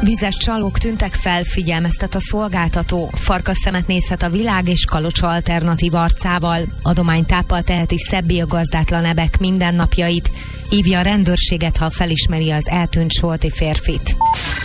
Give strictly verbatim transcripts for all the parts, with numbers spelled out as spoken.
Vizes csalók tűntek fel, figyelmeztet a szolgáltató. Farkasszemet nézhet a Világ és Kalocsa alternatív arcával. Adománytáppal teheti szebbé a gazdátlan ebek mindennapjait. Hívja a rendőrséget, ha felismeri az eltűnt solti férfit.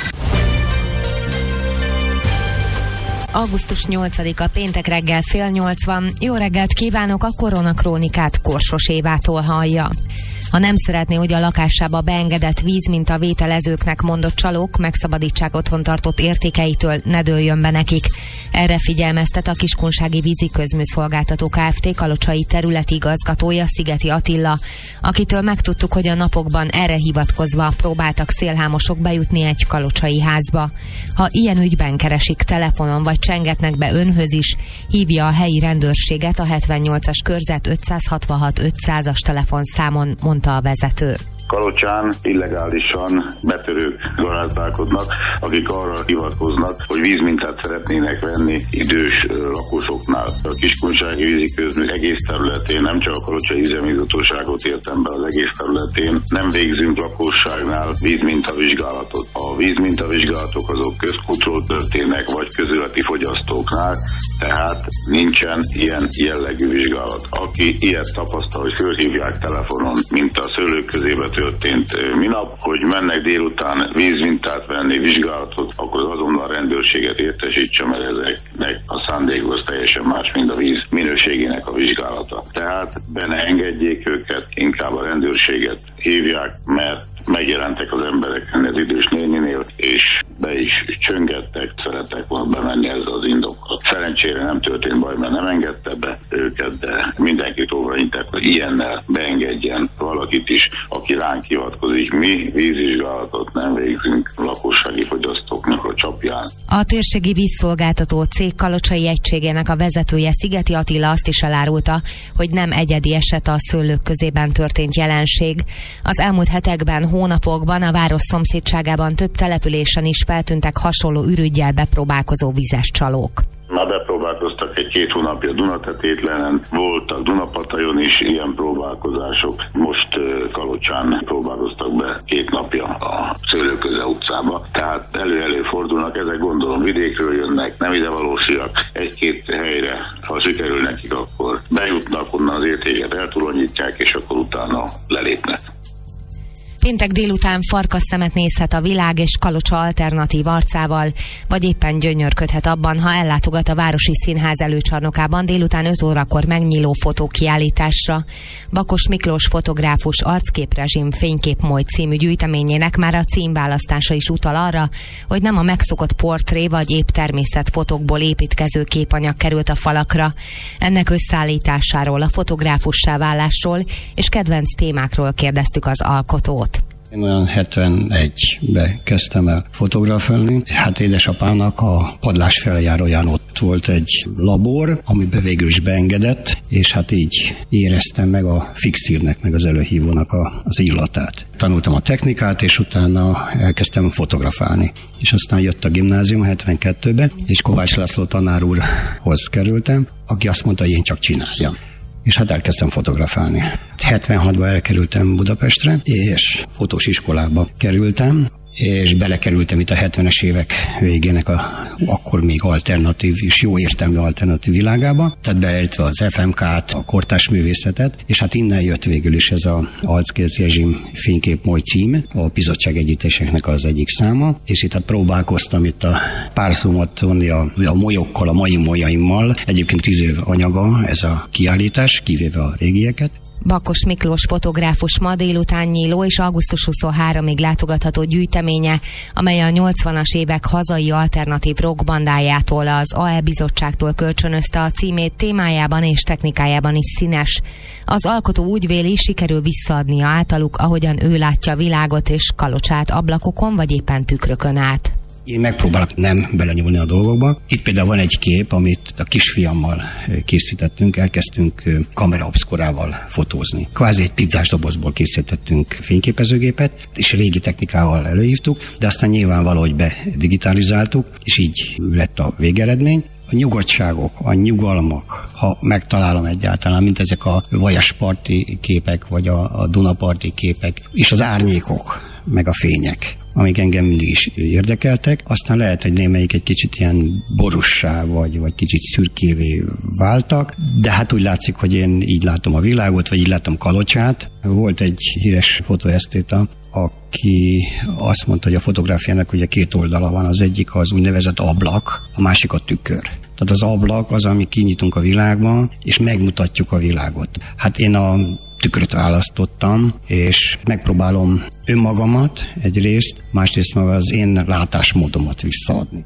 augusztus nyolcadika péntek reggel fél nyolc van. Jó reggelt kívánok, a koronakrónikát Korsos Évától hallja. Ha nem szeretné, hogy a lakásába beengedett vízmintavételezőknek mondott csalók megszabadítsák otthon tartott értékeitől, ne dőljön be nekik. Erre figyelmeztet a Kiskunsági Vízi Közműszolgáltató Kft. Kalocsai területi igazgatója, Szigeti Attila, akitől megtudtuk, hogy a napokban erre hivatkozva próbáltak szélhámosok bejutni egy kalocsai házba. Ha ilyen ügyben keresik telefonon vagy csengetnek be önhöz is, hívja a helyi rendőrséget a hetvennyolcas körzet ötszázhatvanhat ötszázas telefonszámon, mondta a vezető. Kalocsán illegálisan betörők garázdálkodnak, akik arra hivatkoznak, hogy vízmintát szeretnének venni idős lakosoknál. A Kiskunsági Vízi Közmű egész területén, nem csak a Kalocsai Üzemigazgatóságot értem be, az egész területén nem végzünk lakosságnál vízmintavizsgálatot. A vízmintavizsgálatok azok közkútról történnek, vagy közületi fogyasztóknál, tehát nincsen ilyen jellegű vizsgálat. Aki ilyet tapasztal, hogy fölhívják telefonon, mint a szőlők közébe történt minap, hogy mennek délután vízmintát venni, vizsgálatot, akkor azonnal a rendőrséget értesítse, mert ezeknek a szándék az teljesen más, mint a víz minőségének a vizsgálata. Tehát be ne engedjék őket, inkább a rendőrséget hívják, mert megjelentek az emberek az idős néninél, és be is csöngettek, szerettek volna bemenni ezzel az indokkal. Szerencsére nem történt baj, mert nem engedte be őket, de mindenkit óvaintek, hogy ilyennel beengedjen valakit is, aki ránk hivatkozik. Mi vízvizsgálatot nem végzünk lakossági fogyasztóknak a csapján. A térségi vízszolgáltató cég kalocsai egységének a vezetője, Szigeti Attila azt is elárulta, hogy nem egyedi eset a szőlők közében történt jelenség. Az elmúlt hetekben, hónapokban a város szomszédságában több településen is feltűntek hasonló ürüggyel bepróbálkozó vizes csalók. Már bepróbálkoztak egy-két hónapja Dunatetétlenen, voltak Dunapatajon is ilyen próbálkozások, most uh, Kalocsán próbálkoztak be két napja a Szőlőköze utcába. Tehát elő-elő fordulnak, ezek gondolom vidékről jönnek, nem idevalósiak, egy-két helyre, ha sikerül nekik, akkor bejutnak, onnan az értéket eltulajdonítják, és akkor utána lelépnek. Péntek délután farkasszemet nézhet a Világ és Kalocsa alternatív arcával, vagy éppen gyönyörködhet abban, ha ellátogat a Városi Színház előcsarnokában délután öt órakor megnyíló fotókiállításra. Bakos Miklós fotográfus Arcképrezsim fényképmoly című gyűjteményének már a címválasztása is utal arra, hogy nem a megszokott portré vagy épp természetfotókból építkező képanyag került a falakra. Ennek összeállításáról, a fotográfussá válásról és kedvenc témákról kérdeztük az alkotót. Én olyan hetvenegyben kezdtem el fotográfálni. Hát édesapának a padlás feljáróján ott volt egy labor, amiben végül is beengedett, és hát így éreztem meg a fixírnek, meg az előhívónak a, az illatát. Tanultam a technikát, és utána elkezdtem fotografálni. És aztán jött a gimnázium hetvenkettőben, és Kovács László tanár úrhoz kerültem, aki azt mondta, hogy én csak csináljam. És hát elkezdtem fotografálni. hetvenhatban elkerültem Budapestre, és fotós iskolába kerültem, és belekerültem itt a hetvenes évek végének a akkor még alternatív és jó értelmű alternatív világába, tehát beértve az ef em ká-t, a kortárs művészetet, és hát innen jött végül is ez a Arcképrezsim fényképmoly cím, a bizottság együttéseknek az egyik száma, és itt hát próbálkoztam itt a párszumot vonni a, a molyokkal, a mai molyaimmal, egyébként tíz év anyaga ez a kiállítás, kivéve a régieket. Bakos Miklós fotográfus ma délután nyíló és augusztus huszonharmadikáig látogatható gyűjteménye, amely a nyolcvanas évek hazai alternatív rockbandájától, az á e bizottságtól kölcsönözte a címét, témájában és technikájában is színes. Az alkotó úgy véli, sikerül visszaadnia általuk, ahogyan ő látja a világot és Kalocsát ablakokon vagy éppen tükrökön át. Én megpróbálok nem belenyúlni a dolgokba. Itt például van egy kép, amit a kisfiammal készítettünk, elkezdtünk kamera obszkurával fotózni. Kvázi egy pizzás dobozból készítettünk fényképezőgépet, és régi technikával előhívtuk, de aztán nyilván valahogy bedigitalizáltuk, és így lett a végeredmény. A nyugodtságok, a nyugalmak, ha megtalálom egyáltalán, mint ezek a Vajasparti képek, vagy a, a Dunaparti képek, és az árnyékok, meg a fények, amik engem mindig is érdekeltek. Aztán lehet, hogy némelyik egy kicsit ilyen borussá, vagy, vagy kicsit szürkévé váltak, de hát úgy látszik, hogy én így látom a világot, vagy így látom Kalocsát. Volt egy híres fotoesztéta, aki azt mondta, hogy a fotográfiának ugye két oldala van, az egyik az úgynevezett ablak, a másik a tükör. Tehát az ablak az, ami kinyitunk a világba, és megmutatjuk a világot. Hát én a tükröt választottam, és megpróbálom önmagamat egyrészt, másrészt meg az én látásmódomat visszaadni.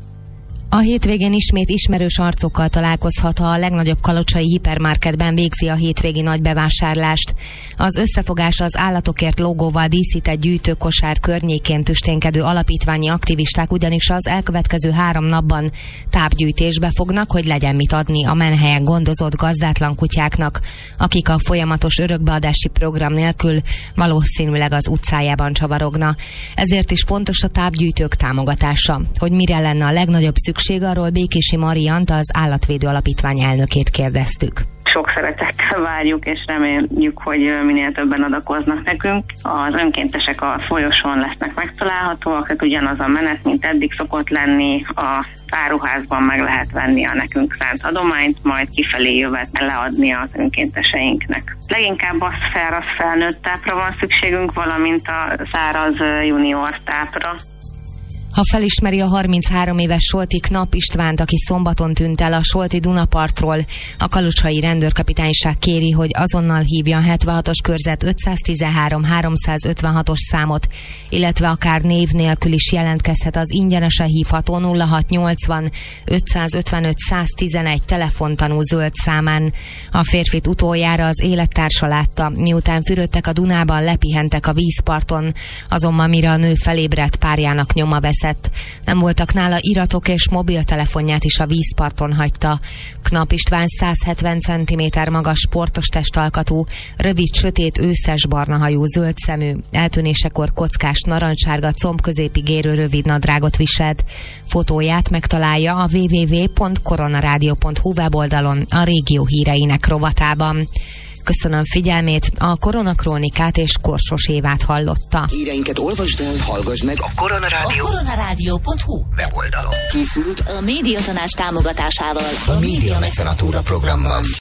A hétvégén ismét ismerős arcokkal találkozhat, ha a legnagyobb kalocsai hipermarketben végzi a hétvégi nagy bevásárlást. Az összefogás az állatokért logóval díszített gyűjtőkosár környékén tüsténkedő alapítványi aktivisták ugyanis az elkövetkező három napban tápgyűjtésbe fognak, hogy legyen mit adni a menhelyen gondozott gazdátlan kutyáknak, akik a folyamatos örökbeadási program nélkül valószínűleg az utcájában csavarogna. Ezért is fontos a tápgyűjtők támogatása. Hogy mire lenne a legnagyobb szükség, arról Békési Mariant, az Állatvédő Alapítvány elnökét kérdeztük. Sok szeretettel várjuk, és reméljük, hogy minél többen adakoznak nekünk. Az önkéntesek a folyosón lesznek megtalálhatóak, tehát ugyanaz a menet, mint eddig szokott lenni. A áruházban meg lehet venni a nekünk szánt adományt, majd kifelé jövet leadni az önkénteseinknek. Leginkább a száraz felnőtt tápra van szükségünk, valamint a száraz junior tápra. Ha felismeri a harminchárom éves Solti Knap Istvánt, aki szombaton tűnt el a Solti Dunapartról, a kalocsai rendőrkapitányság kéri, hogy azonnal hívja a hetvenhatos körzet ötszáztizenhárom háromszázötvenhatos számot, illetve akár név nélkül is jelentkezhet az ingyenesen hívható nulla hatszáznyolcvan ötszázötvenöt száztizenegy telefontanú zöld számán. A férfit utoljára az élettársa látta, miután fürödtek a Dunában, lepihentek a vízparton, azonban mire a nő felébredt, párjának nyoma veszett. Nem voltak nála iratok, és mobiltelefonját is a vízparton hagyta. Knap István száz hetven centiméter magas, sportos testalkatú, rövid, sötét, őszes barna hajú, zöld szemű, eltűnésekor kockás, narancssárga, combközépig érő rövid nadrágot viselt. Fotóját megtalálja a double-u double-u double-u pont koronarádió pont hu weboldalon, a régió híreinek rovatában. Köszönöm figyelmét, a Koronakrónikát és Korsos Évát hallotta. Híreinket olvasd el, hallgass meg a koronarádió. a koronarádió pont hu weboldalon. Készült a Médiatanács támogatásával a Média Mecenatúra programban.